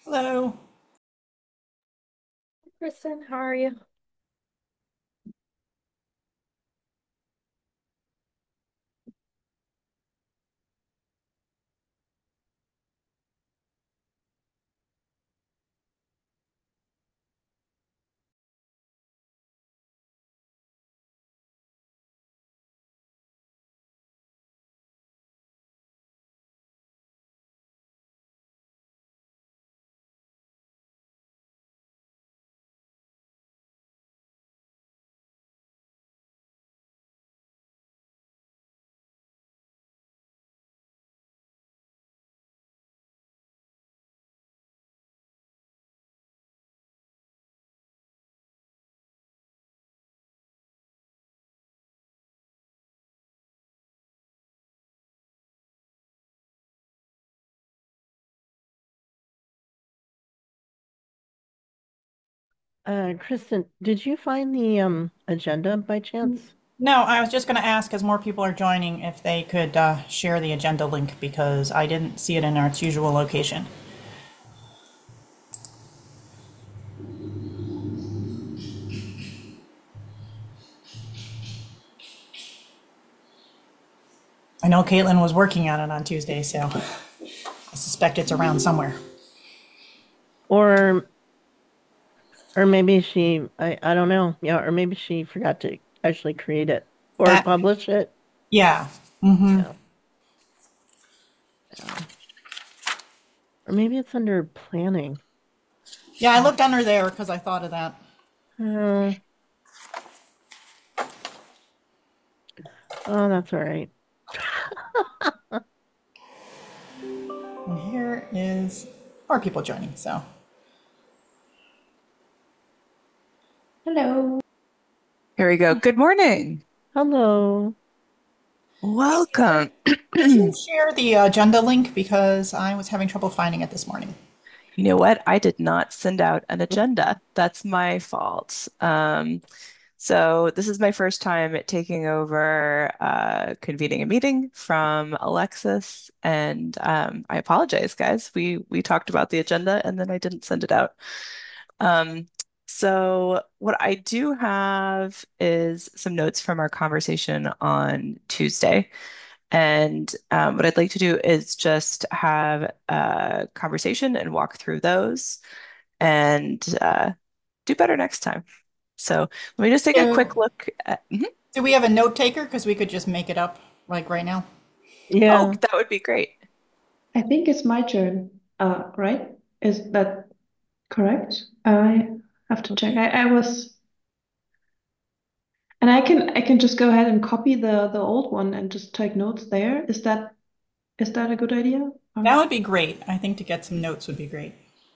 Hello. Kristen, how are you? Kristen, did you find the agenda by chance? No, I was just going to ask, as more people are joining, if they could share the agenda link because I didn't see it in its usual location. I know Caitlin was working on it on Tuesday, so I suspect it's around somewhere. Or or maybe I don't know. Yeah, or maybe she forgot to actually create it or That, publish it. yeah. Yeah, yeah. Or maybe it's under planning. Yeah, I looked under there because I thought of that. Oh, oh, that's all right. And here is more people joining, so. Hello. Here we go. Good morning. Hello. Hey, Caitlin, Welcome. could you You share the agenda link because I was having trouble finding it this morning? know what? I did not send out an agenda. That's my fault. So this is my first time taking over convening a meeting from Alexis, and I apologize, guys. We talked about the agenda and then I didn't send it out. Um, so what I do have is some notes from our conversation on Tuesday. And what I'd like to do is just have a conversation and walk through those and do better next time. So let me just take a quick So, look at, Mhm. do we have a note taker? Because we could just make it up like right now. Oh, Yeah. that would be great. I think it's my turn. Right? Is that correct? I have to check. Okay. I was, and I can just go ahead and copy the old one and just take notes there. Is that a good idea? That Or would be great. I think to get some notes would be great.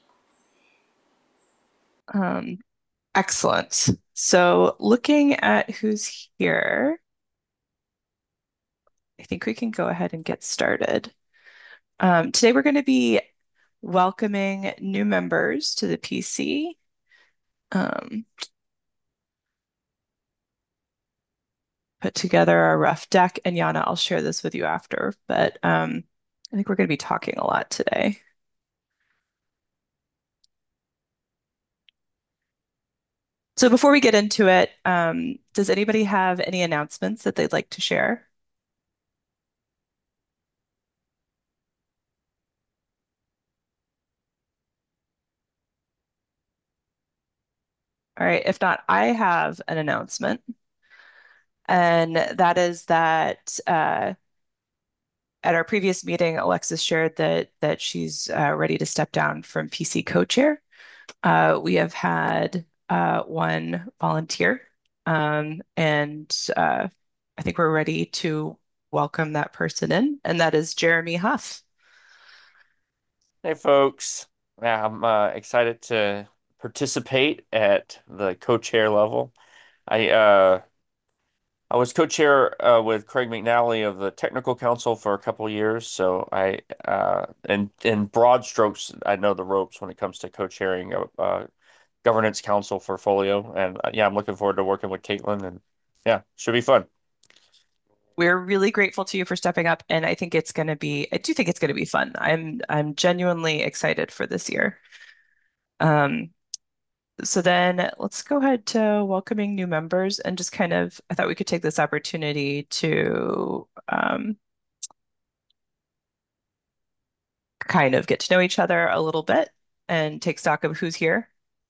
Um, Excellent. So looking at who's here, I think we can go ahead and get started. Today we're going to be welcoming new members to the PC. Um, put together a rough deck, and Yana, I'll share this with you after, but I think we're going to be talking a lot today. So before we get into it, does anybody have any announcements that they'd like to share? All right, if not, I have an announcement, and that is that at our previous meeting, Alexis shared that she's ready to step down from PC co-chair. We have had one volunteer, and I think we're ready to welcome that person in, and that is Jeremy Huff. Hey folks, yeah, I'm excited to participate at the co-chair level. I uh, I was co-chair with Craig McNally of the Technical Council for a couple years, so in broad strokes, I know the ropes when it comes to co-chairing a governance council for Folio, and yeah, I'm looking forward to working with Caitlin, and yeah, should be fun. we're really grateful to you for stepping up, and I think I do think it's going to be fun. I'm genuinely excited for this year. Um, so then let's go ahead to welcoming new members and just I thought we could take this opportunity to kind of get to know each other a little bit and take stock of who's here.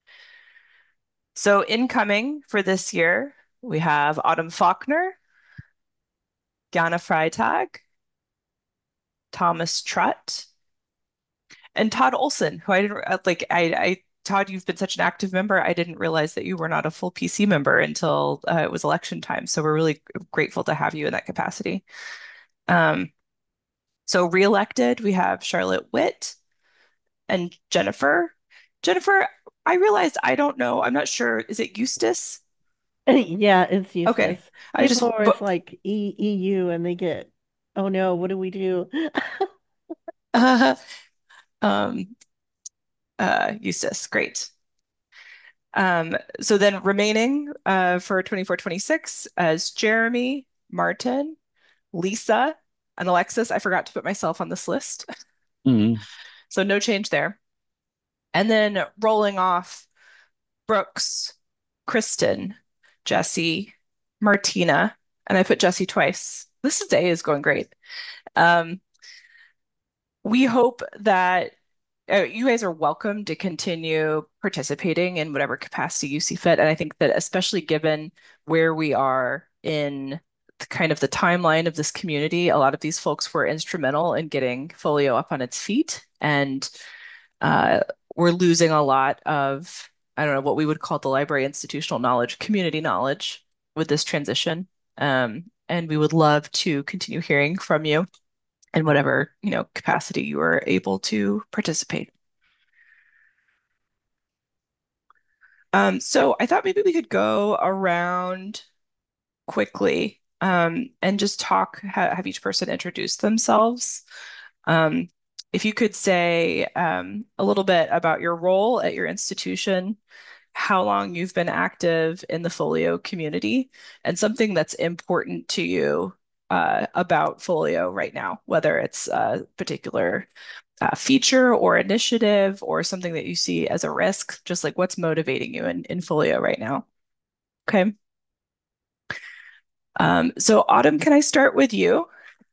So incoming for this year, we have Autumn Faulkner, Jana Freitag, Thomas Trutt, and Todd Olson, who I didn't Todd, you've been such an active member. I didn't realize that you were not a full PC member until it was election time. So we're really grateful to have you in that capacity. Um, so re-elected, we have Charlotte Witt and Jennifer. Jennifer, I realized I don't know. I'm not sure. Is it Eustace? Yeah, it's Okay. useless. I just People are always like EU and they get, oh no, what do we do? uh, um Eustace, great. So then remaining for 24-26 as Jeremy, Martin, Lisa, and Alexis. I forgot to put myself on this list. Mhm. So no change there. And then rolling off Brooks, Kristen, Jesse, Martina, and I put Jesse twice. This day is going great. Um, we hope that you guys are welcome to continue participating in whatever capacity you see fit. And I think that especially given where we are in kind of the timeline of this community, a lot of these folks were instrumental in getting Folio up on its feet. And uh, we're losing a lot of, I don't know, what we would call the library institutional knowledge, community knowledge with this transition. And we would love to continue hearing from you in whatever, capacity you are able to participate. So I thought maybe we could go around quickly and just have each person introduce themselves. Um, if you could say a little bit about your role at your institution, how long you've been active in the Folio community, and something that's important to you about Folio right now, whether it's a particular feature or initiative or something that you see as a risk, just like what's motivating you in Folio right now. Okay. So Autumn, can I start with you?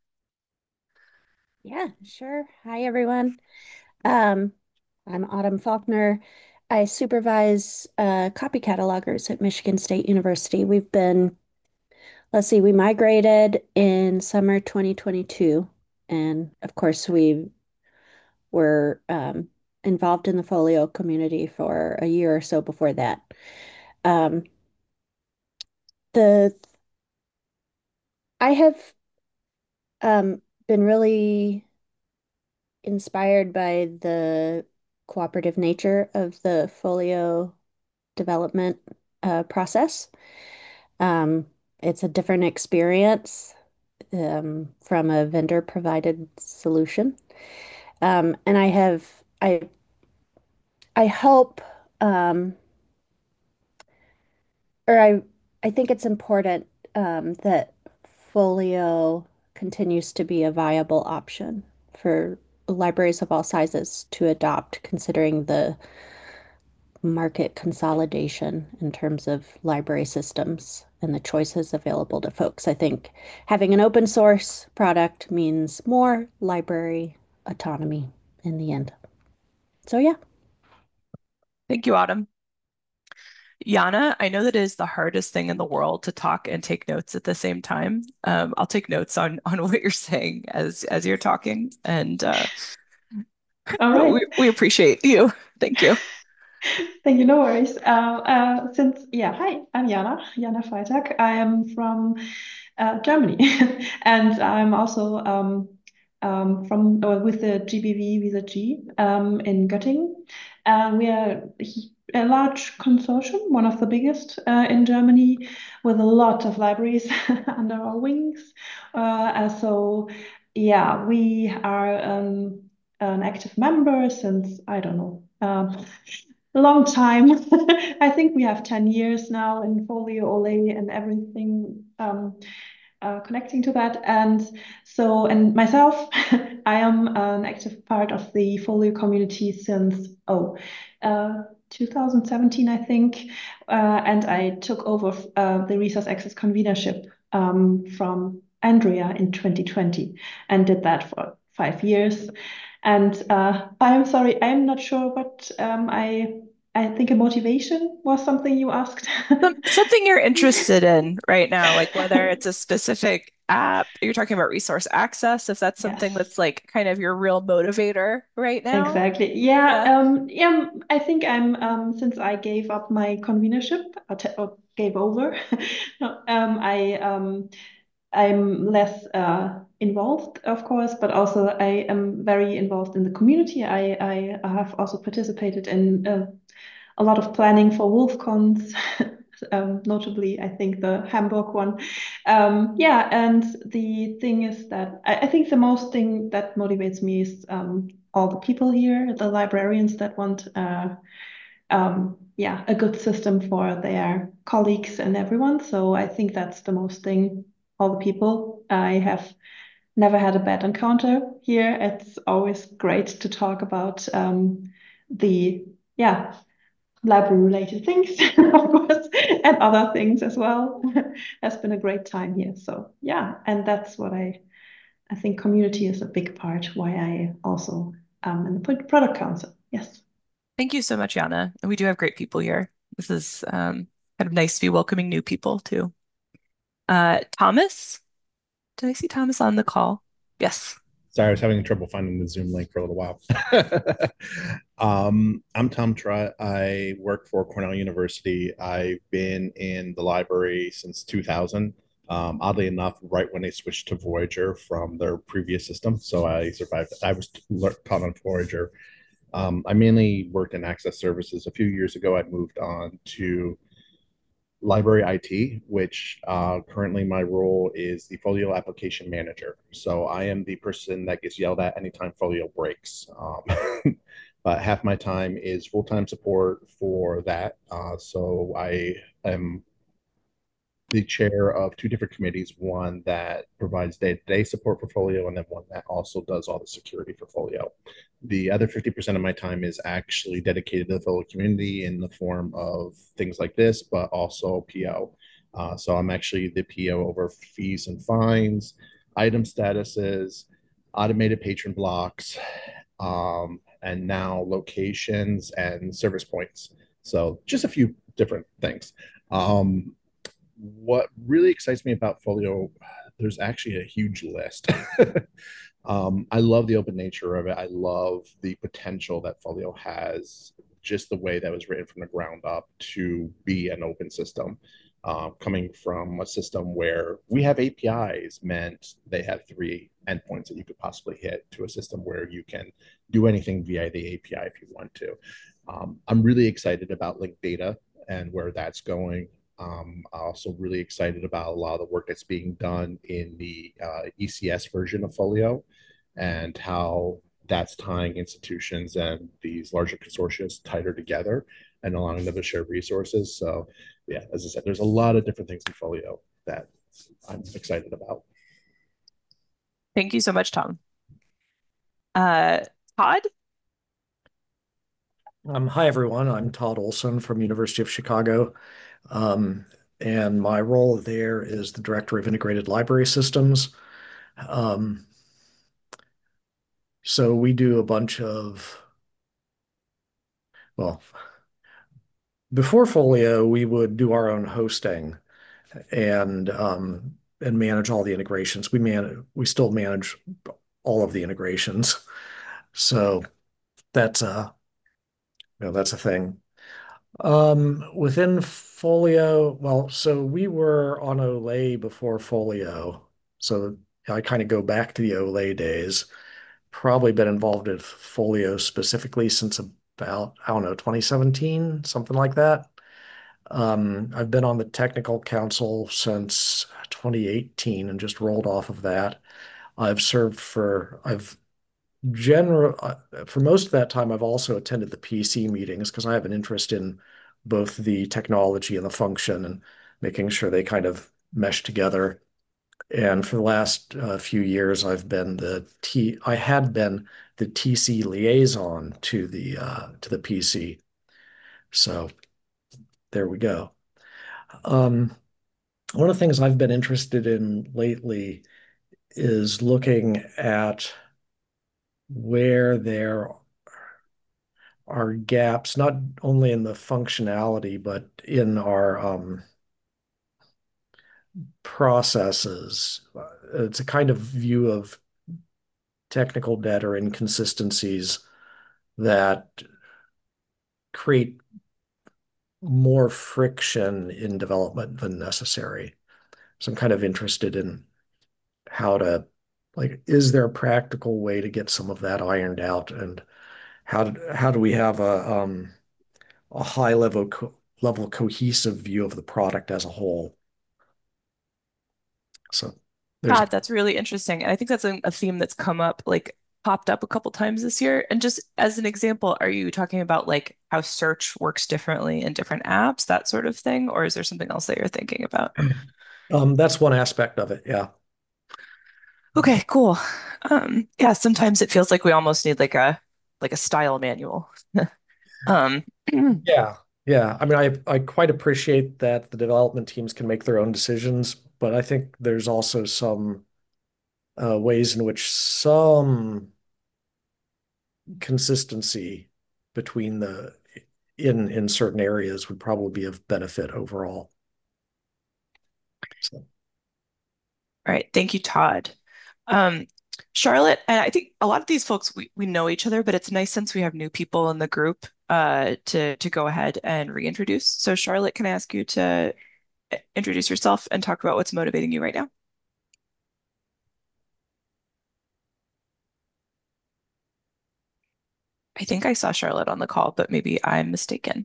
Yeah, sure. Hi, everyone. Um, I'm Autumn Faulkner. I supervise copy catalogers at Michigan State University. We migrated in summer 2022. And of course, we were involved in the Folio community for a year or so before that. Um, the I have been really inspired by the cooperative nature of the Folio development process. Um, it's a different experience from a vendor provided solution. And I hope, um, or I think it's important that Folio continues to be a viable option for libraries of all sizes to adopt, considering the market consolidation in terms of library systems and the choices available to folks. I think having an open source product means more library autonomy in the end. So yeah. Thank you, Autumn. Yana, I know that is the hardest thing in the world to talk and take notes at the same time. I'll take notes on what you're saying as you're talking, and All we, right. we appreciate you. Thank you. Thank you, no worries. Hi, I'm Jana Freitag. I am from Germany, and I'm also from with the GBV Visa G in Göttingen. We are a large consortium, one of the biggest in Germany, with a lot of libraries under our wings. Yeah, we are an active member since, I don't know, a long time. I think we have 10 years now in Folio Ole and everything connecting to that. And so, and myself, I am an active part of the Folio community since, 2017, I think. And I took over the Resource Access convenership from Andrea in 2020 and did that for 5 years. And I'm sorry, I'm not sure what I think a motivation was something you asked. Something you're interested in right now, like whether it's a specific app, you're talking about resource access, if that's something Yes. that's like kind of your real motivator right now. Exactly. Yeah. Yeah. Yeah. I think I'm since I gave up my convenership or gave over. No, I'm less involved, of course, but also I am very involved in the community. I have also participated in a lot of planning for WolfCons, notably, I think the Hamburg one. Yeah, and the thing is that I think the most thing that motivates me is all the people here, the librarians that want, yeah, a good system for their colleagues and everyone. So I think that's the most thing. All the people. I have never had a bad encounter here. It's always great to talk about the yeah library related things, of course, and other things as well. Has been a great time here. So yeah, and that's what I think community is a big part why I also am in the product council. Yes. Thank you so much, Jana. And we do have great people here. This is kind of nice to be welcoming new people too. Thomas, did I see Thomas on the call? Yes. Sorry, I was having trouble finding the Zoom link for a little while. I'm Tom Trott. I work for Cornell University. I've been in the library since 2000. Oddly enough, right when they switched to Voyager from their previous system. So I survived. I was taught on Voyager. I mainly worked in access services. A few years ago, I moved on to library IT, which currently my role is the Folio application manager. So I am the person that gets yelled at anytime Folio breaks. But half my time is full-time support for that. So I am the chair of two different committees, one that provides day-to-day support for Folio, and then one that also does all the security for Folio. The other 50% of my time is actually dedicated to the Folio community in the form of things like this, but also PO. So I'm actually the PO over fees and fines, item statuses, automated patron blocks, and now locations and service points. So just a few different things. What really excites me about Folio, there's actually a huge list. I love the open nature of it. I love the potential that Folio has, just the way that was written from the ground up to be an open system. Coming from a system where we have APIs meant they have three endpoints that you could possibly hit to a system where you can do anything via the API if you want to. I'm really excited about linked data and where that's going. Also really excited about a lot of the work that's being done in the ECS version of Folio and how that's tying institutions and these larger consortia tighter together and allowing them to share resources. So yeah, as I said, there's a lot of different things in Folio that I'm excited about. Thank you so much, Tom. Todd? Hi, everyone. I'm Todd Olson from University of Chicago. And my role there is the Director of Integrated Library Systems. So we do a bunch of, well, before Folio, we would do our own hosting and manage all the integrations. We still manage all of the integrations. So that's that's a thing. Within Folio, well, so we were on Olay before Folio. So I kind of go back to the Olay days. Probably been involved with Folio specifically since about, I don't know, 2017, something like that. I've been on the technical council since 2018 and just rolled off of that. I've for most of that time, I've also attended the PC meetings because I have an interest in both the technology and the function and making sure they kind of mesh together. And for the last few years, I had been the TC liaison to the PC. So there we go. Um, One of the things I've been interested in lately is looking at where there are gaps, not only in the functionality, but in our processes. It's a kind of view of technical debt or inconsistencies that create more friction in development than necessary. So I'm kind of interested in how to, like, is there a practical way to get some of that ironed out, and how do we have a high level cohesive view of the product as a whole? So there's God, that's really interesting. And I think that's a theme that's come up, like popped up a couple times this year. And just as an example, are you talking about like how search works differently in different apps, that sort of thing? Or is there something else that you're thinking about? that's one aspect of it. Yeah. Okay, cool. Yeah, sometimes it feels like we almost need like a style manual. Um, Yeah. Yeah. I mean, I quite appreciate that the development teams can make their own decisions, but I think there's also some ways in which some consistency between the in certain areas would probably be of benefit overall. So, all right, thank you, Todd. Um, Charlotte, and I think a lot of these folks we know each other, but it's nice since we have new people in the group to go ahead and reintroduce. So Charlotte, can I ask you to introduce yourself and talk about what's motivating you right now? I think I saw Charlotte on the call, but maybe I'm mistaken.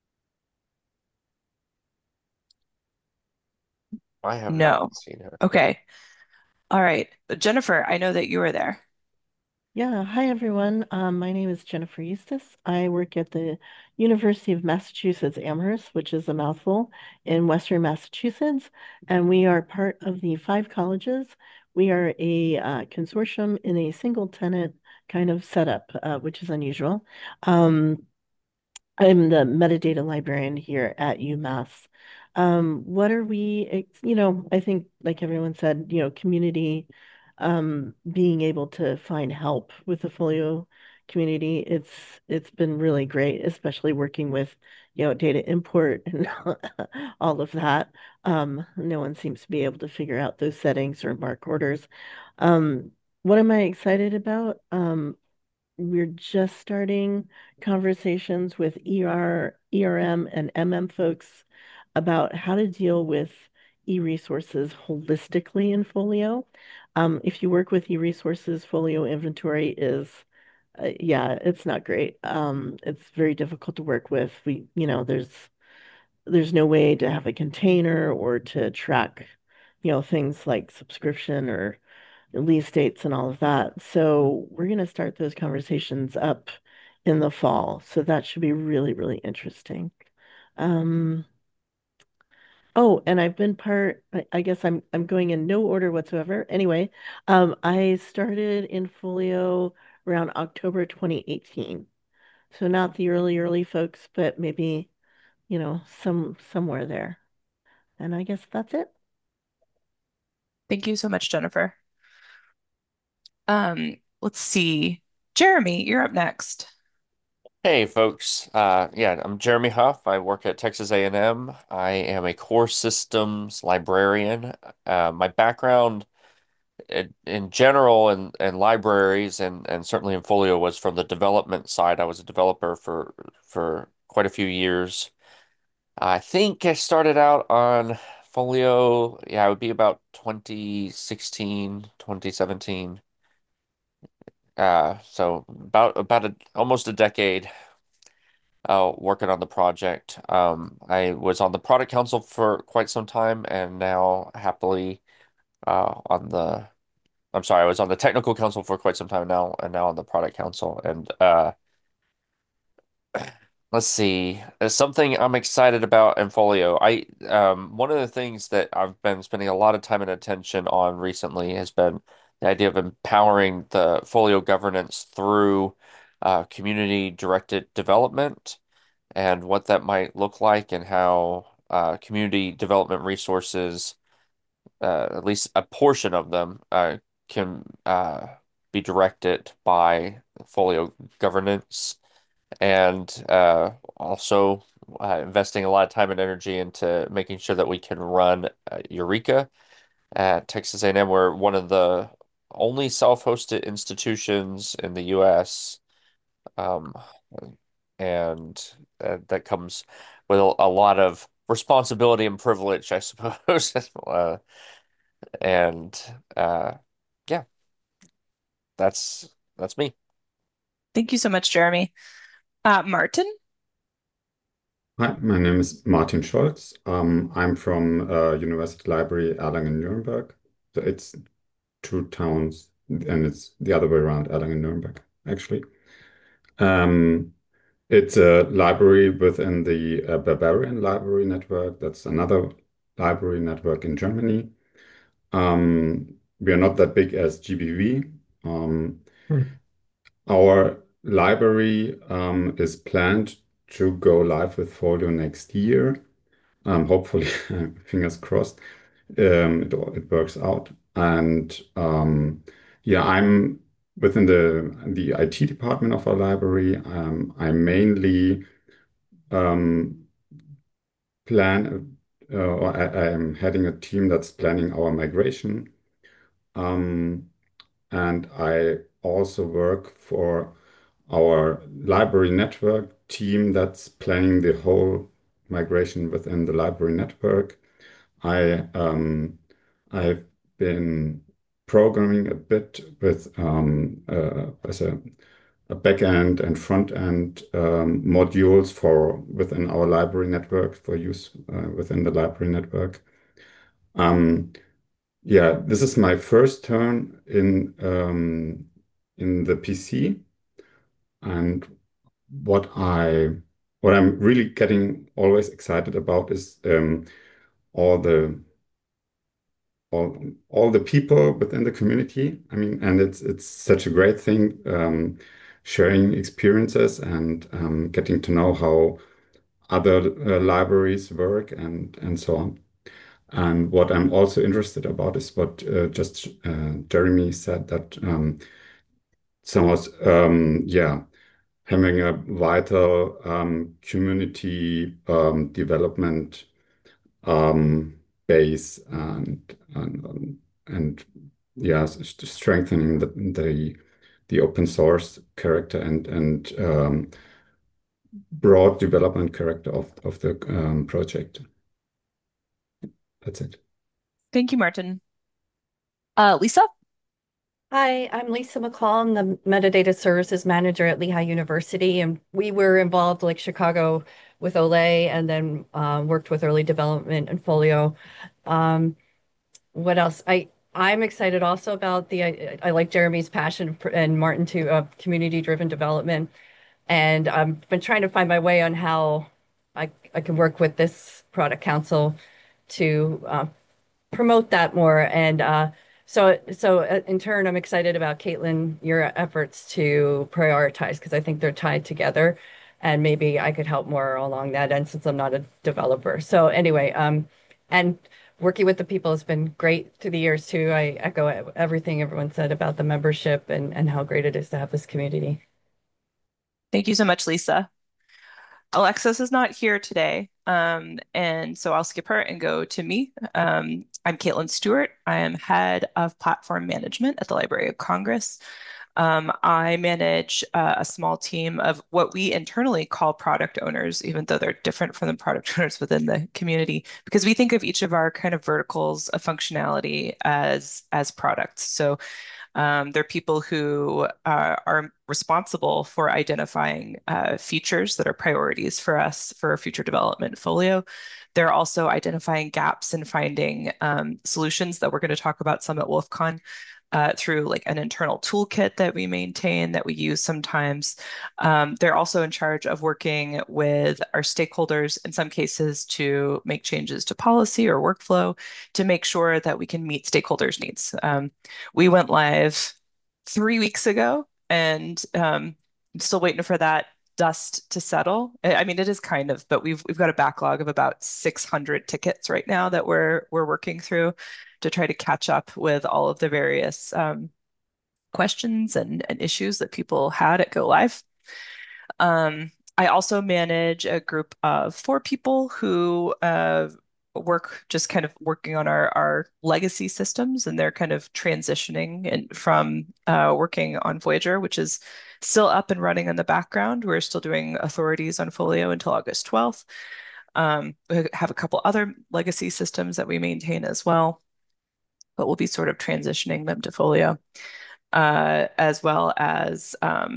I have No. not seen her. Okay. All right. Jennifer, I know that you were there. Yeah, hi everyone. My name is Jennifer Eustace. I work at the University of Massachusetts Amherst, which is a mouthful, in Western Massachusetts, and we are part of the five colleges. We are a consortium in a single tenant kind of setup, which is unusual. Um, I'm the metadata librarian here at UMass. What are I think like everyone said, community, being able to find help with the Folio community, it's been really great, especially working with, data import and all of that. No one seems to be able to figure out those settings or mark orders. Um, what am I excited about? We're just starting conversations with ERM, and MM folks about how to deal with e-resources holistically in Folio. If you work with e-resources, Folio inventory is, yeah, it's not great. It's very difficult to work with. There's no way to have a container or to track, things like subscription or release dates and all of that. So we're going to start those conversations up in the fall. So that should be really, really interesting. Um, oh, and I've been I guess I'm going in no order whatsoever. Anyway, I started in Folio around October 2018. So not the early folks, but maybe, somewhere there. And I guess that's it. Thank you so much, Jennifer. Let's see. Jeremy, you're up next. Hey folks, yeah, I'm Jeremy Huff. I work at Texas A&M. I am a core systems librarian. My background in general and libraries and certainly in Folio was from the development side. I was a developer for quite a few years. I think I started out on Folio, yeah, it would be about 2016, 2017. So almost a decade working on the project. I was on the product council for quite some time and now happily on the I'm sorry, I was on the technical council for quite some time now and now on the product council. And Let's see. Something I'm excited about in Folio. One of the things that I've been spending a lot of time and attention on recently has been the idea of empowering the Folio governance through community directed development and what that might look like and how community development resources, at least a portion of them, can be directed by Folio governance and also investing a lot of time and energy into making sure that we can run Eureka at Texas A&M. We're one of the only self-hosted institutions in the U.S. Um, and that comes with a lot of responsibility and privilege, I suppose. And yeah, that's me. Thank you so much, Jeremy. Martin? Hi, my name is Martin Scholz. I'm from University Library Erlangen-Nuremberg. So it's two towns, and it's the other way around, Erlangen-Nuremberg, actually. Um, it's a library within the Bavarian Library Network. That's another library network in Germany. We are not that big as GBV. Our library is planned to go live with Folio next year. Hopefully, fingers crossed, it works out. And yeah, I'm within the IT department of our library. I mainly plan, or I am heading a team that's planning our migration. And I also work for our library network team that's planning the whole migration within the library network. I've been programming a bit with as a back-end and front-end modules for within our library network for use within the library network. Yeah, this is my first turn in the PC, and what I'm really getting always excited about is all the all the people within the community. I mean, and it's such a great thing sharing experiences and getting to know how other libraries work and so on. And what I'm also interested about is what just Jeremy said that somehow, yeah, having a vital community development base and yeah, strengthening the open source character and broad development character of the project. That's it. Thank you, Martin. Lisa? Hi, I'm Lisa McCall. I'm the Metadata Services Manager at Lehigh University, and we were involved, like Chicago, with Olay, and then worked with early development and Folio. What else? I'm excited also about I like Jeremy's passion and Martin too, community-driven development, and I've been trying to find my way on how I can work with this product council to promote that more. And in turn, I'm excited about Caitlin, your efforts to prioritize because I think they're tied together, and maybe I could help more along that end since I'm not a developer. So anyway, and working with the people has been great through the years too. I echo everything everyone said about the membership and how great it is to have this community. Thank you so much, Lisa. Alexis is not here today, and so I'll skip her and go to me. I'm Caitlin Stewart. I am head of platform management at the Library of Congress. I manage a small team of what we internally call product owners, even though they're different from the product owners within the community, because we think of each of our kind of verticals of functionality as products. So they're people who are responsible for identifying features that are priorities for us for future development Folio. They're also identifying gaps and finding solutions that we're going to talk about some at WolfCon. through like an internal toolkit that we maintain that we use sometimes. They're also in charge of working with our stakeholders in some cases to make changes to policy or workflow to make sure that we can meet stakeholders' needs. We went live 3 weeks ago, and I'm still waiting for that dust to settle. I mean, it is kind of, but we've got a backlog of about 600 tickets right now that we're working through to try to catch up with all of the various questions and issues that people had at Go Live. I also manage a group of 4 people who work just kind of working on our legacy systems, and they're kind of transitioning from working on Voyager, which is still up and running in the background. We're still doing authorities on Folio until August 12th. We have a couple other legacy systems that we maintain as well, but we'll be sort of transitioning them to Folio, as well as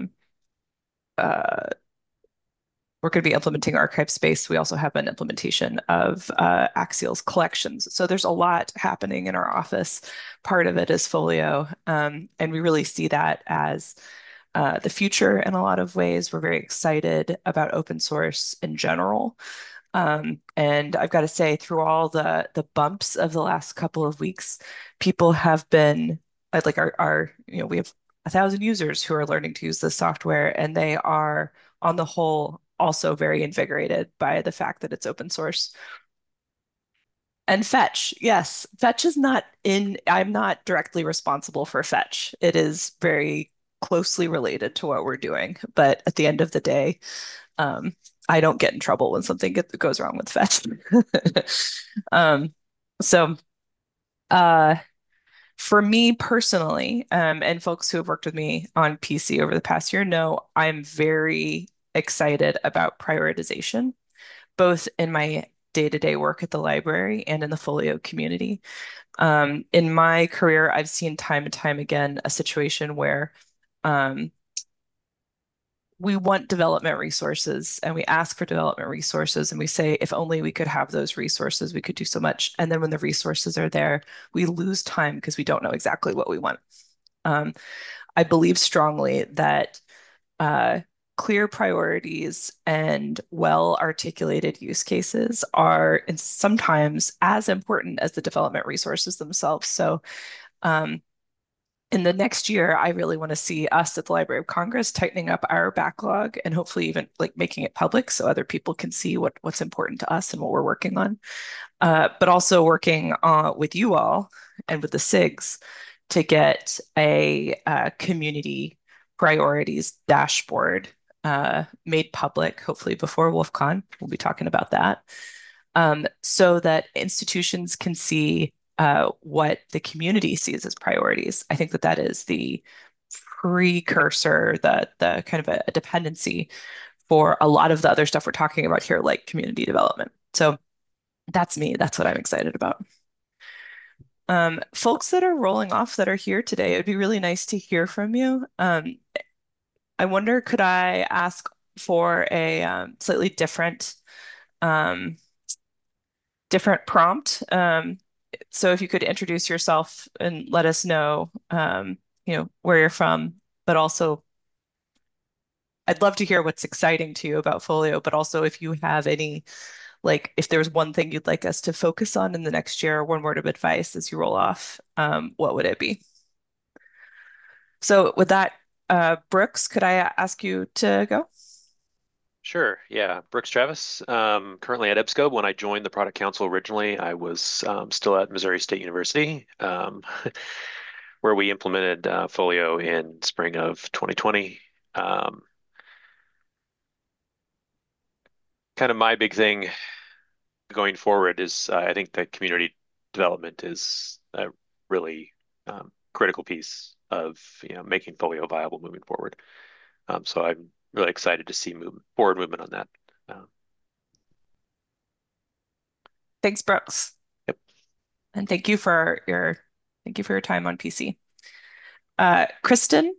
we're going to be implementing ArchivesSpace. We also have an implementation of Axial's collections. So there's a lot happening in our office. Part of it is Folio, and we really see that as the future in a lot of ways. We're very excited about open source in general. And I've got to say, through all the bumps of the last couple of weeks, people have been like we have 1,000 users who are learning to use the software, and they are on the whole also very invigorated by the fact that it's open source. And Fetch, yes, Fetch is not I'm not directly responsible for Fetch. It is very closely related to what we're doing, but at the end of the day, I don't get in trouble when something goes wrong with Fetch. So for me personally, and folks who have worked with me on PC over the past year know I'm very excited about prioritization, both in my day-to-day work at the library and in the Folio community. In my career, I've seen time and time again a situation where we want development resources and we ask for development resources and we say, if only we could have those resources, we could do so much. And then when the resources are there, we lose time because we don't know exactly what we want. I believe strongly that clear priorities and well-articulated use cases are sometimes as important as the development resources themselves. So in the next year, I really want to see us at the Library of Congress tightening up our backlog and hopefully even like making it public so other people can see what's important to us and what we're working on. But also working with you all and with the SIGs to get a community priorities dashboard made public, hopefully before WolfCon. We'll be talking about that. So that institutions can see what the community sees as priorities. I think that is the precursor, the kind of a dependency for a lot of the other stuff we're talking about here, like community development. So that's me. That's what I'm excited about. Folks that are rolling off that are here today, it'd be really nice to hear from you. I wonder, could I ask for a slightly different prompt? So if you could introduce yourself and let us know, where you're from, but also I'd love to hear what's exciting to you about Folio, but also if you have any, like, if there's one thing you'd like us to focus on in the next year, one word of advice as you roll off, what would it be? So with that, Brooks, could I ask you to go? Sure. Yeah. Brooks Travis, currently at EBSCO. When I joined the product council originally, I was still at Missouri State University, where we implemented Folio in spring of 2020. Kind of my big thing going forward is I think that community development is a really critical piece of making Folio viable moving forward. So I'm really excited to see forward movement on that. Thanks, Brooks. Yep. And thank you for your time on PC. Kristen?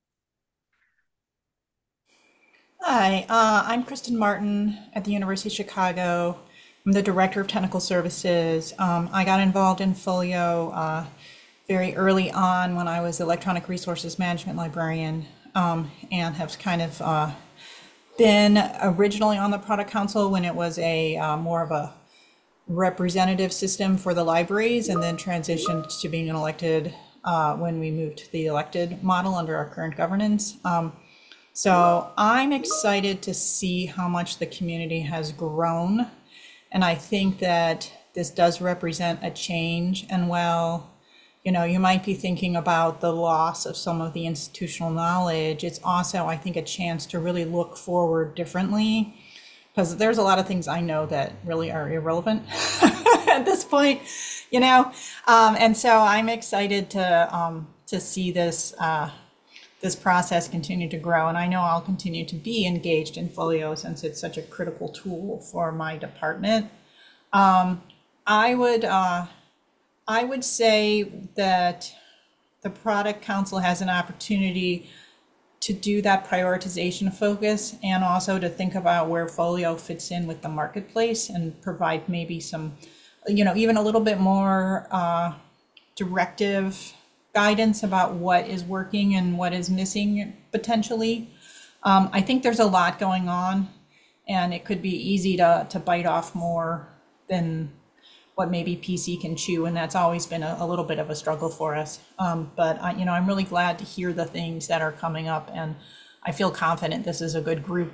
Hi, I'm Kristen Martin at the University of Chicago. I'm the Director of Technical Services. I got involved in Folio very early on when I was electronic resources management librarian, and have kind of been originally on the product council when it was a more of a representative system for the libraries, and then transitioned to being an elected when we moved to the elected model under our current governance. So I'm excited to see how much the community has grown. And I think that this does represent a change. And while, you know, you might be thinking about the loss of some of the institutional knowledge, it's also, I think, a chance to really look forward differently. Because there's a lot of things I know that really are irrelevant at this point, you know? And so I'm excited to see this this process continue to grow. And I know I'll continue to be engaged in Folio since it's such a critical tool for my department. I would say that the product council has an opportunity to do that prioritization focus, and also to think about where Folio fits in with the marketplace and provide maybe some, you know, even a little bit more directive guidance about what is working and what is missing potentially. I think there's a lot going on, and it could be easy to bite off more than what maybe PC can chew, and that's always been a little bit of a struggle for us. But you know, I'm really glad to hear the things that are coming up, and I feel confident this is a good group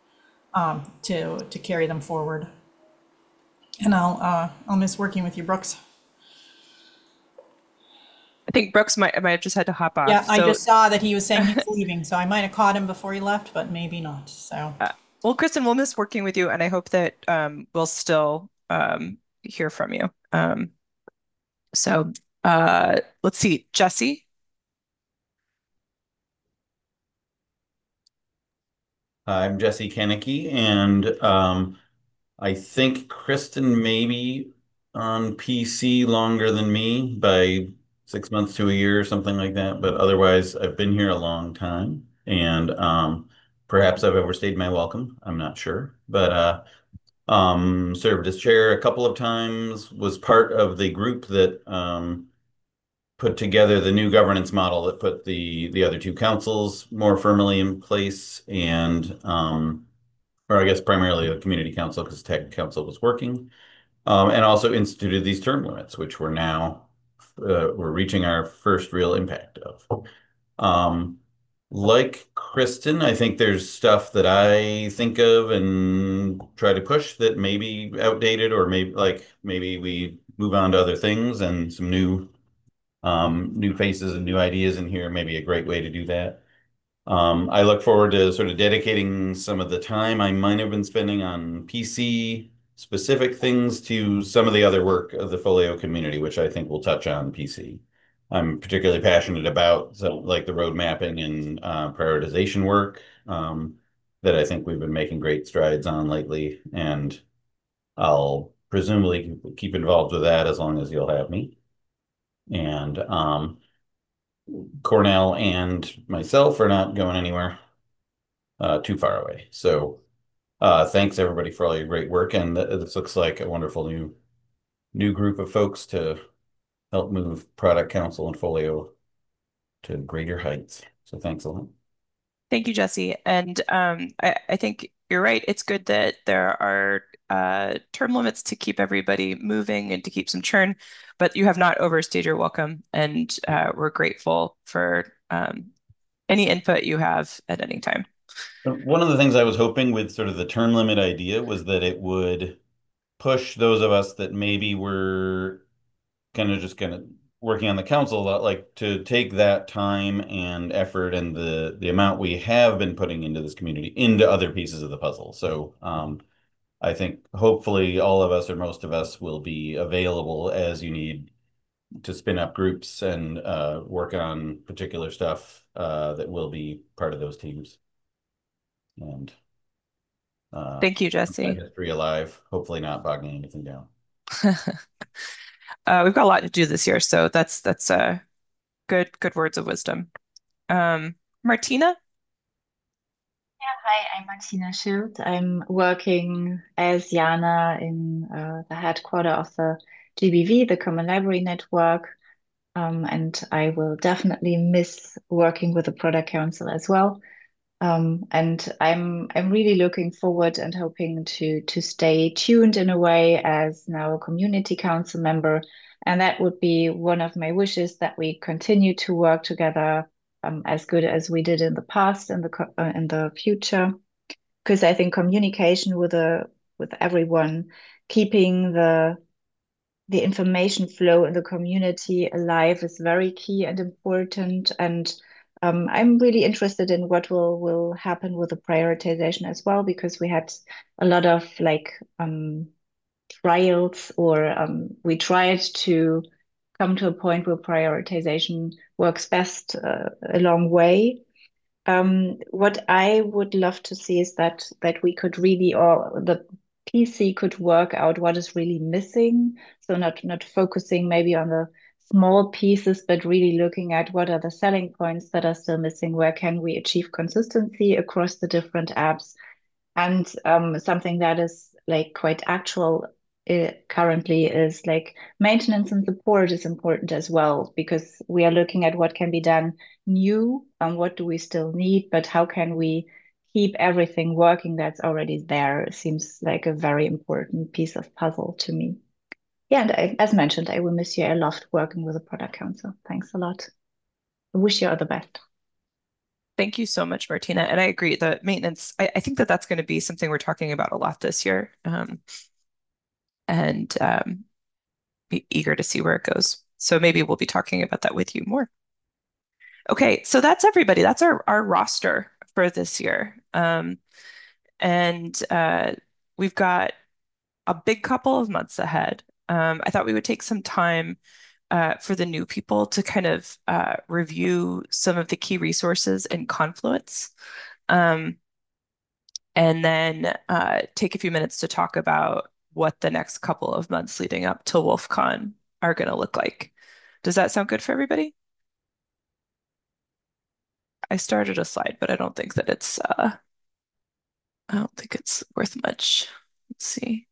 to carry them forward. And I'll miss working with you, Brooks. I think Brooks might have just had to hop off. Yeah, I So, just saw that he was saying he was leaving, so I might have caught him before he left, but maybe not. So well, Kristen, we'll miss working with you, and I hope that we'll still hear from you. So let's see, Jesse. I'm Jesse Kennecke, and I think Kristen may be on PC longer than me by 6 months to a year or something like that. But otherwise, I've been here a long time, and perhaps I've overstayed my welcome. I'm not sure, but served as chair a couple of times. Was part of the group that put together the new governance model that put the other two councils more firmly in place, and or I guess primarily the community council because tech council was working, and also instituted these term limits, which we're reaching our first real impact of. Like Kristen, I think there's stuff that I think of and try to push that may be outdated, or maybe we move on to other things, and some new faces and new ideas in here may be a great way to do that. I look forward to sort of dedicating some of the time I might have been spending on PC specific things to some of the other work of the Folio community, which I think we'll touch on PC. I'm particularly passionate about, so like the road mapping and prioritization work that I think we've been making great strides on lately, and I'll presumably keep involved with that as long as you'll have me. And Cornell and myself are not going anywhere too far away. So thanks everybody for all your great work, and this looks like a wonderful new group of folks to help move Product Council and Folio to greater heights. So thanks a lot. Thank you, Jesse. And I think you're right. It's good that there are term limits to keep everybody moving and to keep some churn, but you have not overstayed your welcome, and we're grateful for any input you have at any time. One of the things I was hoping with sort of the term limit idea was that it would push those of us that maybe were kind of working on the council a lot, like to take that time and effort and the amount we have been putting into this community into other pieces of the puzzle. So I think hopefully all of us or most of us will be available as you need to spin up groups and work on particular stuff that will be part of those teams. And Thank you, Jesse. history alive, hopefully not bogging anything down. We've got a lot to do this year, so that's good words of wisdom. Martina? Yeah, hi, I'm Martina Schild. I'm working as Jana in the headquarter of the GBV, the Common Library Network. and I will definitely miss working with the product council as well. And I'm really looking forward and hoping to stay tuned in a way as now a community council member. And that would be one of my wishes, that we continue to work together as good as we did in the past and in the future. Because I think communication with everyone, keeping the information flow in the community alive is very key and important. And I'm really interested in what will happen with the prioritization as well, because we had a lot of trials, or we tried to come to a point where prioritization works best a long way. What I would love to see is that we could really, or the PC could work out what is really missing. So not focusing maybe on the small pieces, but really looking at what are the selling points that are still missing, where can we achieve consistency across the different apps. And something that is like quite actual currently is like maintenance and support is important as well, because we are looking at what can be done new and what do we still need, but how can we keep everything working that's already there. It seems like a very important piece of puzzle to me. Yeah, and as mentioned, I will miss you. I loved working with the product council. Thanks a lot. I wish you all the best. Thank you so much, Martina. And I agree, the maintenance, I think that that's going to be something we're talking about a lot this year. And be eager to see where it goes. So maybe we'll be talking about that with you more. Okay, so that's everybody. That's our roster for this year. And we've got a big couple of months ahead. I thought we would take some time for the new people to kind of review some of the key resources in Confluence. And then take a few minutes to talk about what the next couple of months leading up to WolfCon are going to look like. Does that sound good for everybody? I started a slide, but I don't think that I don't think it's worth much. Let's see.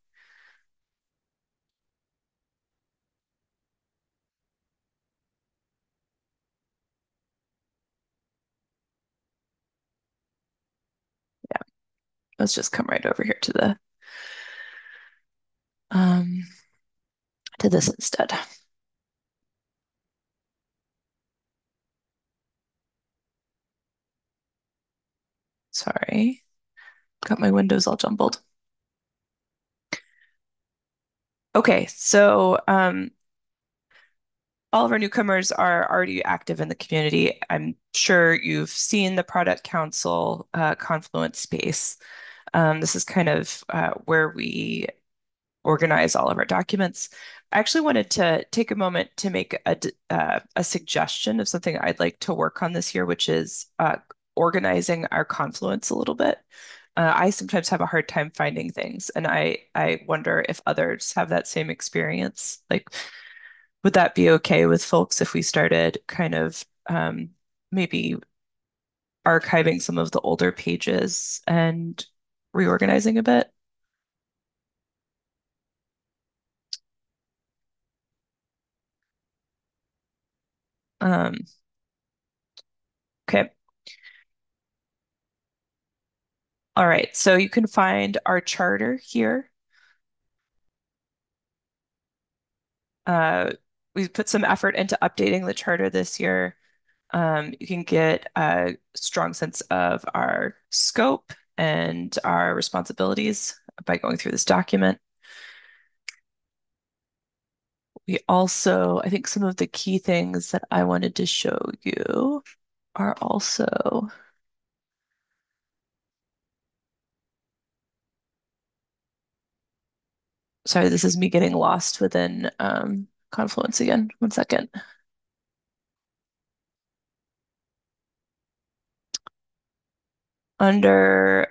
Yeah, let's just come right over here um, to this instead. Sorry, got my windows all jumbled. Okay, so all of our newcomers are already active in the community. I'm sure you've seen the Product Council Confluence space. This is kind of where we organize all of our documents. I actually wanted to take a moment to make a suggestion of something I'd like to work on this year, which is organizing our Confluence a little bit. I sometimes have a hard time finding things, and I wonder if others have that same experience. Like, would that be okay with folks if we started kind of maybe archiving some of the older pages and reorganizing a bit? Um, okay. All right. So you can find our charter here. We put some effort into updating the charter this year. You can get a strong sense of our scope and our responsibilities by going through this document. We also, I think some of the key things that I wanted to show you are also, sorry, this is me getting lost within Confluence again. One second. Under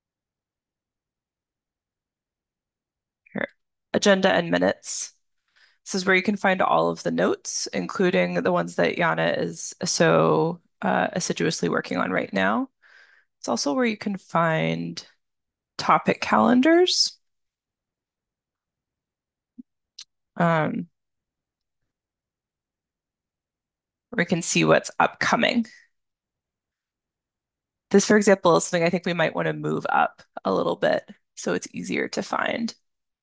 here, agenda and minutes. This is where you can find all of the notes, including the ones that Yana is so assiduously working on right now. It's also where you can find topic calendars. Where we can see what's upcoming. This, for example, is something I think we might want to move up a little bit so it's easier to find.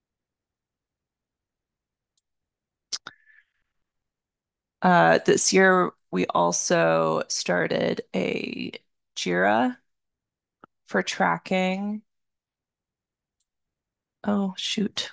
This year, we also started a Jira for tracking. Oh, shoot.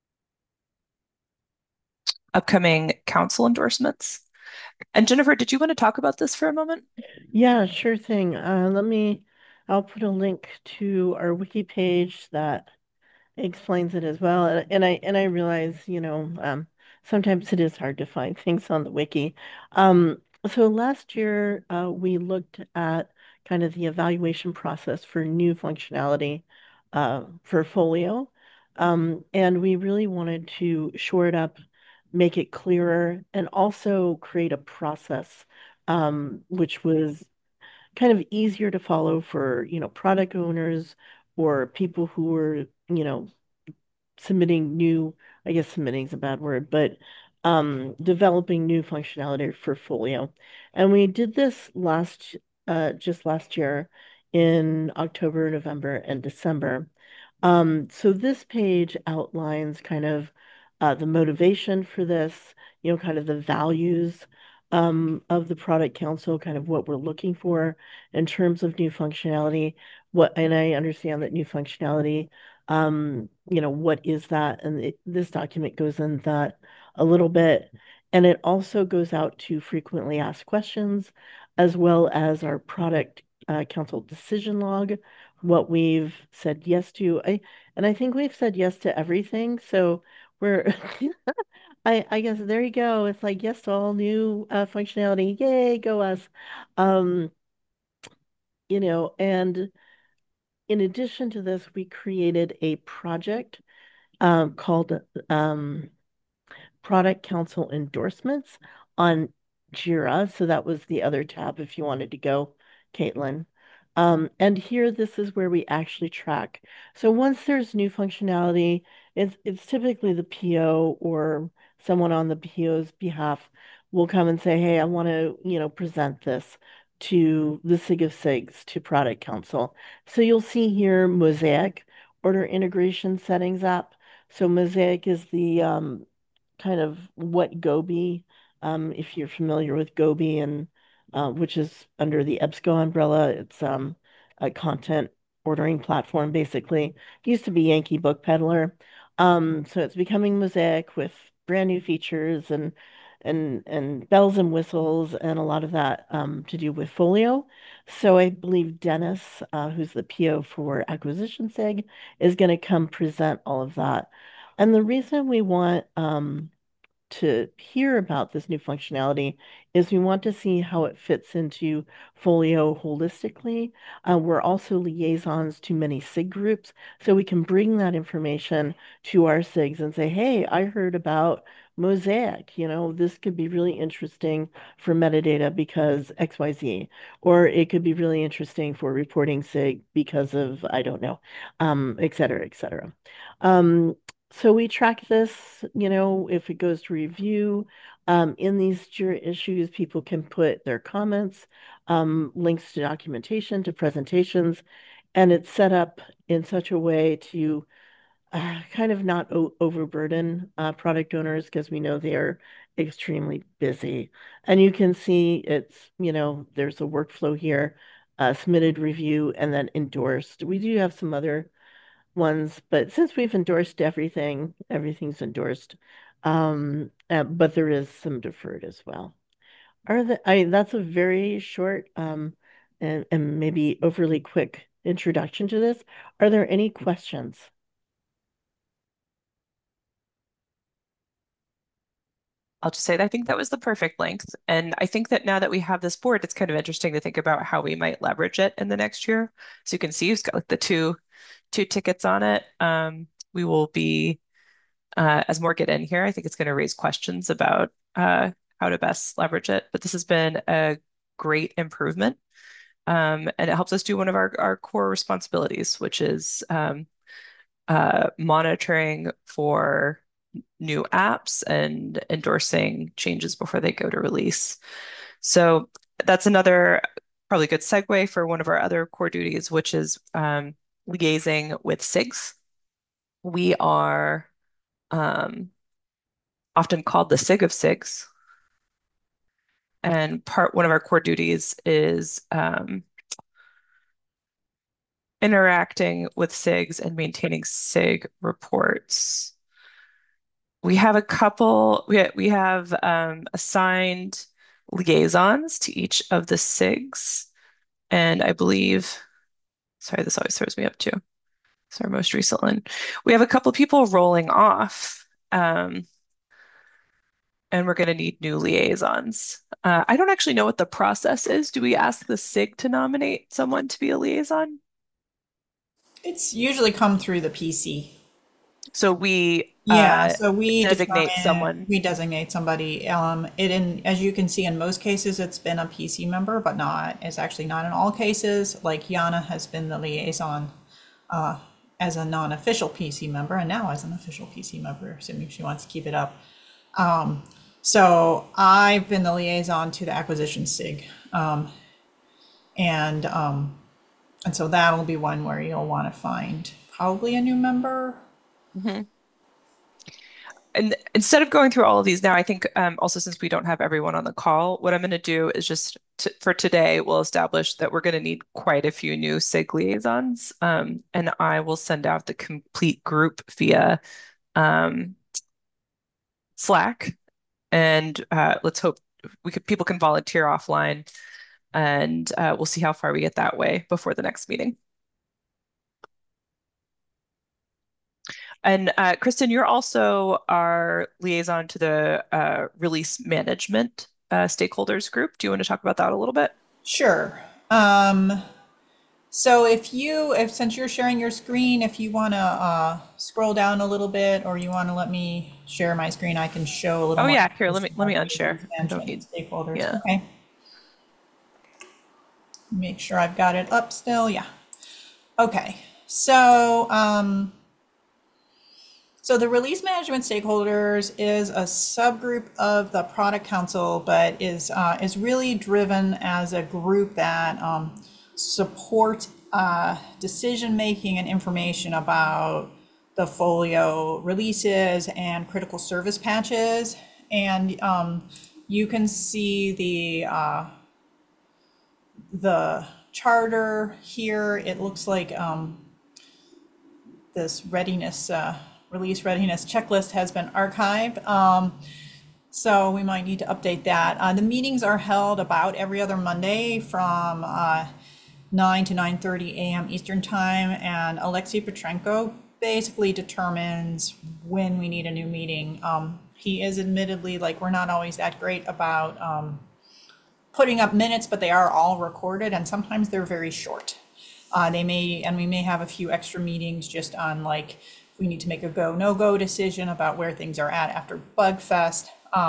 Upcoming council endorsements. And Jennifer, did you want to talk about this for a moment? Yeah, sure thing. I'll put a link to our wiki page that explains it as well. And I realize, sometimes it is hard to find things on the wiki. So last year, we looked at kind of the evaluation process for new functionality for Folio. And we really wanted to shore it up, make it clearer, and also create a process which was kind of easier to follow for, product owners or people who were, submitting new, I guess submitting is a bad word, but developing new functionality for Folio. And we did this just last year in October, November, and December. So this page outlines kind of the motivation for this, kind of the values of the product council, kind of what we're looking for in terms of new functionality. And I understand that new functionality, what is that? And this document goes in that a little bit. And it also goes out to frequently asked questions, as well as our product council decision log, what we've said yes to. I think we've said yes to everything. So we're, I guess there you go. It's like yes to all new functionality. Yay, go us. Um, and in addition to this, we created a project called Product Council Endorsements on Jira. So that was the other tab if you wanted to go, Caitlin. And here, this is where we actually track. So once there's new functionality, it's typically the PO or someone on the PO's behalf will come and say, hey, I want to, present this to the SIG of SIGs, to Product Council. So you'll see here Mosaic order integration settings app. So Mosaic is the kind of what Gobi, if you're familiar with Gobi, and which is under the EBSCO umbrella. It's a content ordering platform, basically. It used to be Yankee Book Peddler. So it's becoming Mosaic with brand new features and bells and whistles and a lot of that to do with Folio. So I believe Dennis, who's the PO for Acquisition SIG, is going to come present all of that. And the reason we want to hear about this new functionality is we want to see how it fits into Folio holistically. We're also liaisons to many SIG groups, so we can bring that information to our SIGs and say, hey, I heard about Mosaic. This could be really interesting for metadata because XYZ, or it could be really interesting for reporting SIG because of, I don't know, et cetera, et cetera. So we track this, if it goes to review. In these Jira issues, people can put their comments, links to documentation, to presentations, and it's set up in such a way to kind of not overburden product owners because we know they are extremely busy. And you can see there's a workflow here, submitted, review, and then endorsed. We do have some other ones, but since we've endorsed everything, everything's endorsed. But there is some deferred as well. That's a very short and maybe overly quick introduction to this. Are there any questions? I'll just say that I think that was the perfect length. And I think that now that we have this board, it's kind of interesting to think about how we might leverage it in the next year. So you can see it's got like the two tickets on it. We will be as more get in here, I think it's going to raise questions about how to best leverage it. But this has been a great improvement. And it helps us do one of our core responsibilities, which is monitoring for new apps and endorsing changes before they go to release. So that's another probably good segue for one of our other core duties, which is liaising with SIGs. We are often called the SIG of SIGs. And one of our core duties is interacting with SIGs and maintaining SIG reports. We have a couple, we have assigned liaisons to each of the SIGs. And I believe, sorry, this always throws me up too. It's our most recent one. We have a couple people rolling off, and we're going to need new liaisons. I don't actually know what the process is. Do we ask the SIG to nominate someone to be a liaison? It's usually come through the PC. So we so we designate someone. We designate somebody. As you can see, in most cases, it's been a PC member, but it's actually not in all cases. Like Yana has been the liaison as a non-official PC member, and now as an official PC member, assuming she wants to keep it up. So I've been the liaison to the acquisition SIG, and so that'll be one where you'll want to find probably a new member. Mm-hmm. And instead of going through all of these now, I think also since we don't have everyone on the call, what I'm going to do is just for today, we'll establish that we're going to need quite a few new SIG liaisons, and I will send out the complete group via Slack, and let's hope people can volunteer offline, and we'll see how far we get that way before the next meeting. And Kristen, you're also our liaison to the release management stakeholders group. Do you want to talk about that a little bit? Sure. So since you're sharing your screen, if you want to scroll down a little bit, or you want to let me share my screen, I can show a little. Oh more yeah, here, let me unshare. I don't need stakeholders. Yeah. Okay. Make sure I've got it up still. Yeah. Okay. So so the release management stakeholders is a subgroup of the product council, but is really driven as a group that support decision making and information about the Folio releases and critical service patches. And you can see the charter here. It looks like this release readiness checklist has been archived. So we might need to update that. The meetings are held about every other Monday from 9 to 9:30 a.m. Eastern time, and Alexei Petrenko basically determines when we need a new meeting. He is admittedly, we're not always that great about putting up minutes, but they are all recorded, and sometimes they're very short. We may have a few extra meetings just on we need to make a go, no-go decision about where things are at after Bugfest.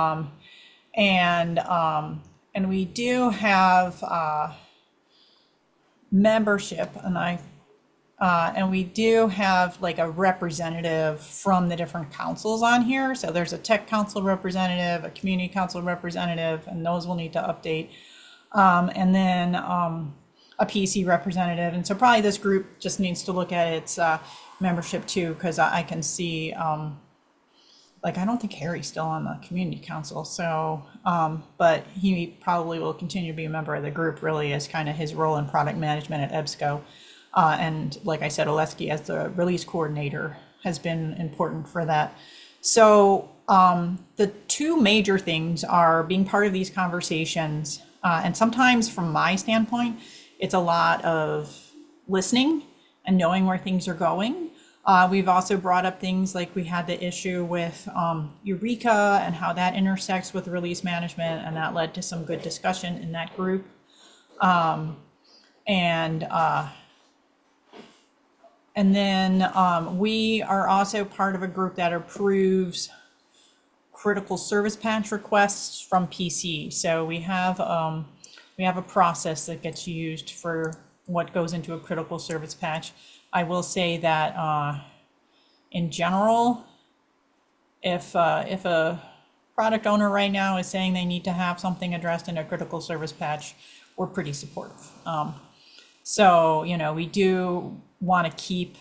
And we do have membership, and we do have a representative from the different councils on here. So there's a tech council representative, a community council representative, and those will need to update. And then a PC representative. And so probably this group just needs to look at its membership too, because I can see, I don't think Harry's still on the community council. So, but he probably will continue to be a member of the group, really, as kind of his role in product management at EBSCO. And like I said, Oleski as the release coordinator has been important for that. So the two major things are being part of these conversations. And sometimes from my standpoint, it's a lot of listening and knowing where things are going. We've also brought up things like we had the issue with Eureka and how that intersects with release management, and that led to some good discussion in that group. And then we are also part of a group that approves critical service patch requests from PC. So we have a process that gets used for what goes into a critical service patch. I will say that in general, if a product owner right now is saying they need to have something addressed in a critical service patch, we're pretty supportive. So, you know, we do want to keep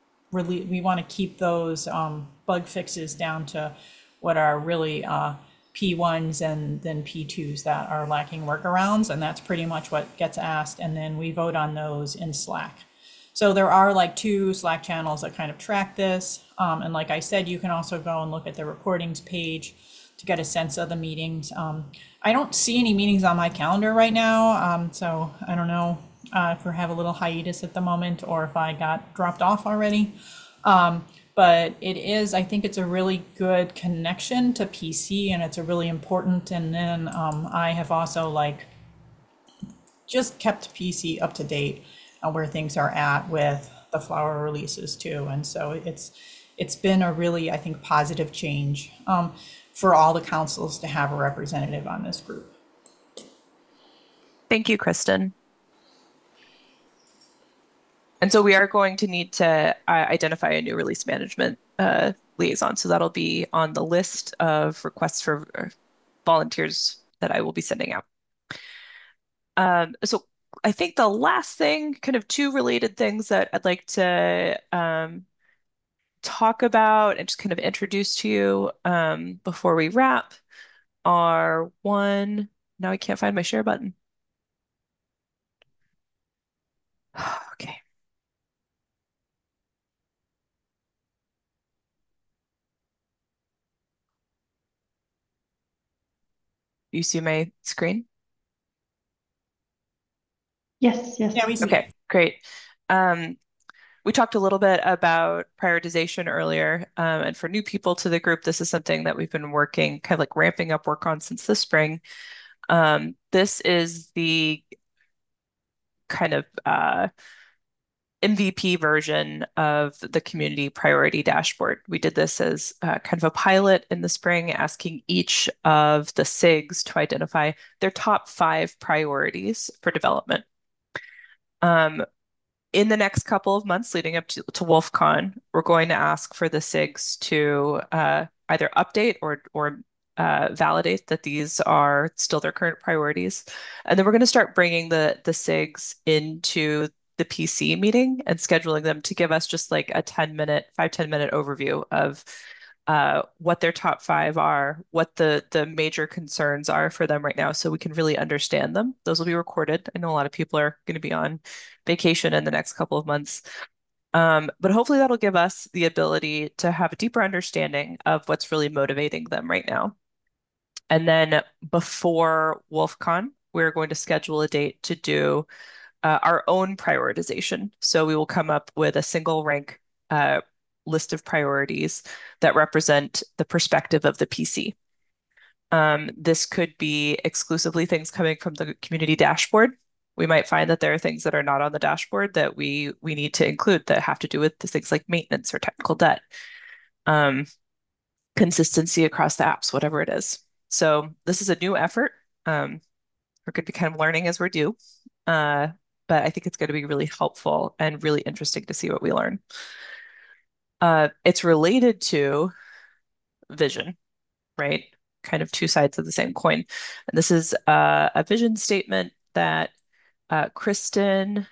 those bug fixes down to what are really P1s and then P2s that are lacking workarounds, and that's pretty much what gets asked, and then we vote on those in Slack. So there are like 2 Slack channels that kind of track this, and like I said, you can also go and look at the recordings page to get a sense of the meetings. I don't see any meetings on my calendar right now, so I don't know if we have a little hiatus at the moment or if I got dropped off already. But it is, I think it's a really good connection to PC, and it's a really important. And then I have also like just kept PC up to date on where things are at with the flower releases too. And so it's been a really, I think, positive change for all the councils to have a representative on this group. Thank you, Kristen. And so we are going to need to identify a new release management liaison. So that'll be on the list of requests for volunteers that I will be sending out. So I think the last thing, kind of 2 related things that I'd like to talk about and just kind of introduce to you before we wrap are one, now I can't find my share button. Okay. You see my screen? Yes, yes. Yeah, we see Okay, great. We talked a little bit about prioritization earlier, and for new people to the group, this is something that we've been working, kind of like ramping up work on since the spring. This is the kind of MVP version of the community priority dashboard. We did this as kind of a pilot in the spring, asking each of the SIGs to identify their top 5 priorities for development. In the next couple of months leading up to WolfCon, we're going to ask for the SIGs to either update or validate that these are still their current priorities. And then we're going to start bringing the SIGs into the PC meeting and scheduling them to give us just like a 10-minute overview of what their top 5 are, what the major concerns are for them right now, so we can really understand them. Those will be recorded. I know a lot of people are going to be on vacation in the next couple of months. But hopefully that'll give us the ability to have a deeper understanding of what's really motivating them right now. And then before WolfCon, we're going to schedule a date to do our own prioritization. So we will come up with a single rank list of priorities that represent the perspective of the PC. This could be exclusively things coming from the community dashboard. We might find that there are things that are not on the dashboard that we need to include that have to do with things like maintenance or technical debt, consistency across the apps, whatever it is. So this is a new effort. We're going to be kind of learning as we do, but I think it's going to be really helpful and really interesting to see what we learn. It's related to vision, right? Kind of 2 sides of the same coin. And this is a vision statement that Kristen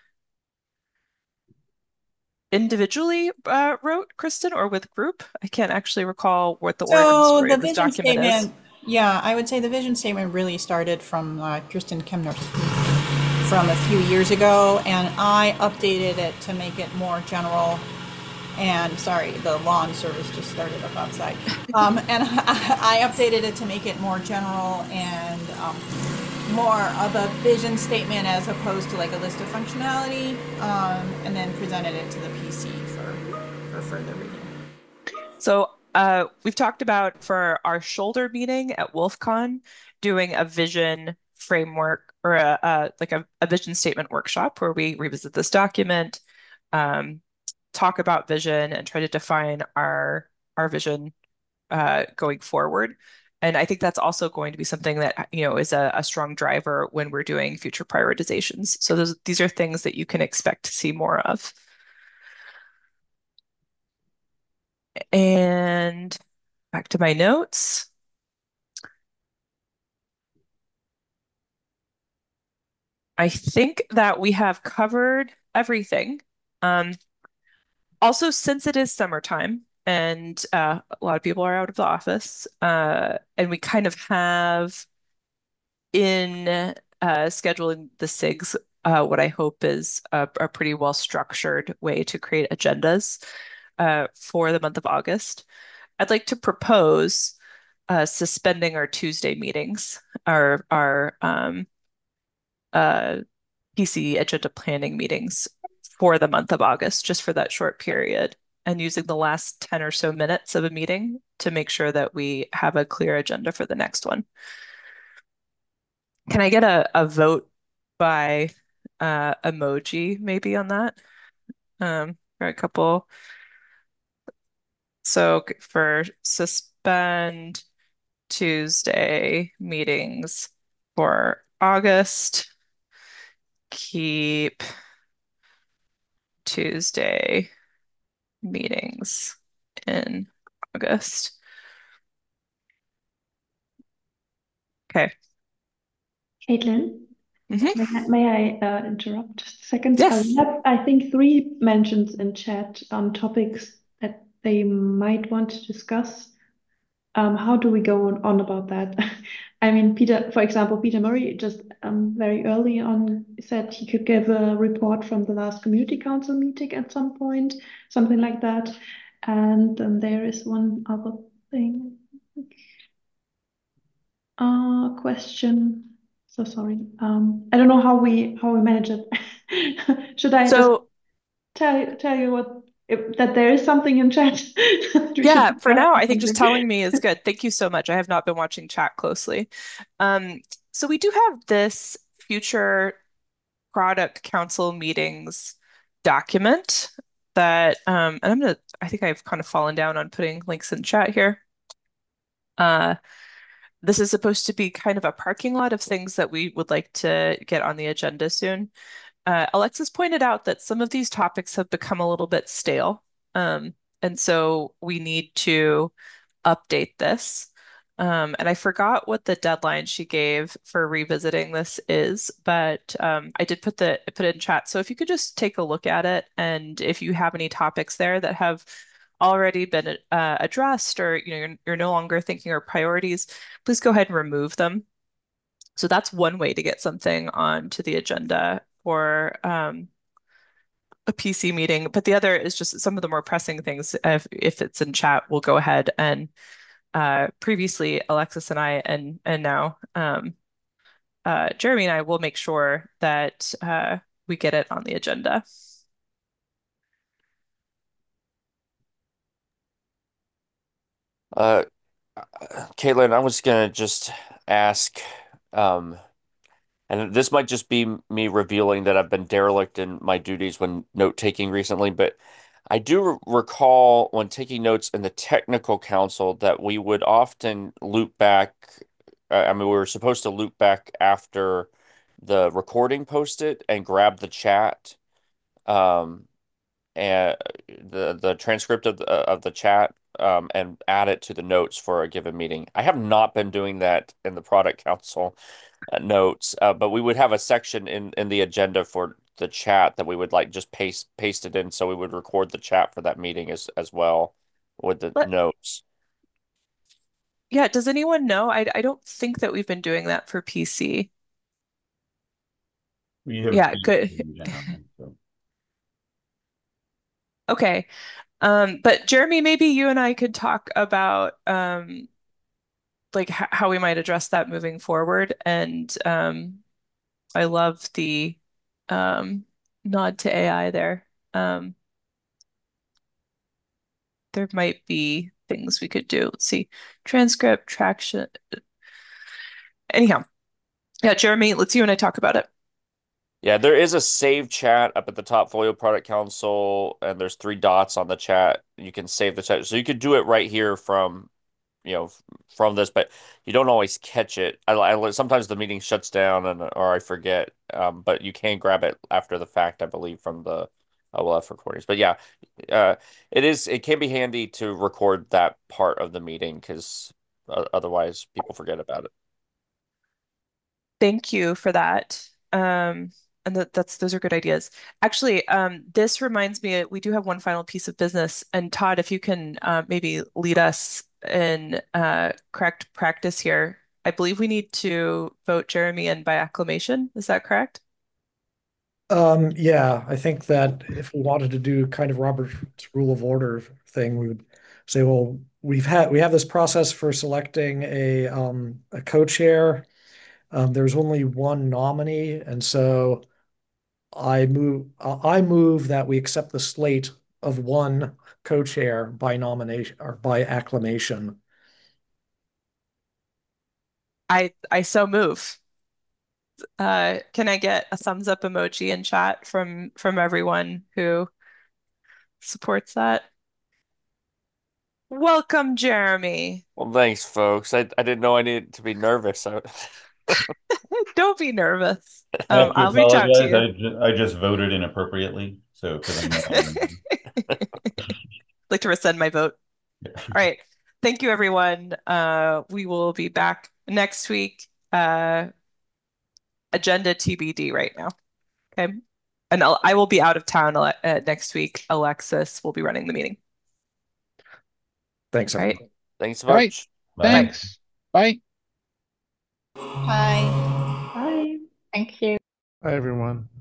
individually wrote, Kristen, or with group. I can't actually recall what the origin So story the of this vision document is. statement, yeah, I would say the vision statement really started from Kristen Kemner from a few years ago, and I updated it to make it more general. And sorry, the lawn service just started up outside. And I updated it to make it more general and more of a vision statement as opposed to like a list of functionality, and then presented it to the PC for further review. So we've talked about for our shoulder meeting at WolfCon doing a vision framework or a vision statement workshop where we revisit this document, talk about vision and try to define our vision going forward. And I think that's also going to be something that, is a strong driver when we're doing future prioritizations. So these are things that you can expect to see more of. And back to my notes. I think that we have covered everything. Also, since it is summertime and a lot of people are out of the office, and we kind of have in scheduling the SIGs what I hope is a pretty well structured way to create agendas for the month of August. I'd like to propose suspending our Tuesday meetings, our PC agenda planning meetings for the month of August, just for that short period, and using the last 10 or so minutes of a meeting to make sure that we have a clear agenda for the next one. Can I get a vote by emoji maybe on that? For a couple. So for suspend Tuesday meetings for August, keep Tuesday meetings in August. Okay. Caitlin, may I interrupt just a second? Yes. We have, I think, 3 mentions in chat on topics that they might want to discuss. How do we go on about that? I mean, Peter, for example, Peter Murray just very early on said he could give a report from the last community council meeting at some point, something like that. And then there is one other thing. Question. So sorry. I don't know how we manage it. Should I just tell you what that there is something in chat? Yeah, for now, I think just telling me is good. Thank you so much. I have not been watching chat closely. So we do have this future product council meetings document that, and I think I've kind of fallen down on putting links in chat here. This is supposed to be kind of a parking lot of things that we would like to get on the agenda soon. Alexis pointed out that some of these topics have become a little bit stale. And so we need to update this. And I forgot what the deadline she gave for revisiting this is, but I did put it in chat. So if you could just take a look at it, and if you have any topics there that have already been addressed, or you're no longer thinking are priorities, please go ahead and remove them. So that's one way to get something onto the agenda for a PC meeting. But the other is just some of the more pressing things. If it's in chat, we'll go ahead and previously Alexis and I and now Jeremy and I will make sure that we get it on the agenda. Caitlin, I was gonna just ask, and this might just be me revealing that I've been derelict in my duties when note taking recently, but I do recall when taking notes in the technical council that we would often loop back. I mean, we were supposed to loop back after the recording posted and grab the chat, um, and the transcript of the chat, and add it to the notes for a given meeting. I have not been doing that in the product council notes, but we would have a section in the agenda for the chat that we would like just paste it in, so we would record the chat for that meeting as well with the notes. Yeah, does anyone know? I don't think that we've been doing that for PC. Yeah, good. Okay. But Jeremy, maybe you and I could talk about like how we might address that moving forward. And I love the nod to AI there. There might be things we could do. Let's see. Transcript, traction. Anyhow. Yeah, Jeremy, let's you and I talk about it. Yeah, there is a save chat up at the top, Folio Product Council, and there's 3 dots on the chat. You can save the chat. So you could do it right here from, from this, but you don't always catch it. Sometimes the meeting shuts down or I forget. But you can grab it after the fact, I believe, from the OLF recordings. But yeah, it can be handy to record that part of the meeting because otherwise people forget about it. Thank you for that. And those are good ideas. Actually, this reminds me, we do have one final piece of business. And Todd, if you can maybe lead us in correct practice here. I believe we need to vote Jeremy in by acclamation. Is that correct? Yeah, I think that if we wanted to do kind of Robert's Rule of Order thing, we would say, well, we have this process for selecting a co-chair. There's only one nominee, and so I move that we accept the slate of one co-chair by nomination or by acclamation. I so move. Can I get a thumbs up emoji in chat from everyone who supports that? Welcome, Jeremy. Well, thanks, folks. I didn't know I needed to be nervous. Don't be nervous. I have to I'll reach out to apologize. you. I just voted inappropriately, so because I'm not. Like to rescind my vote. All right. Thank you, everyone. We will be back next week. Agenda TBD right now. Okay. And I will be out of town next week. Alexis will be running the meeting. Thanks, All right. everyone. Thanks so All right. much. Thanks. Bye. Bye. Bye. Thank you. Bye, everyone.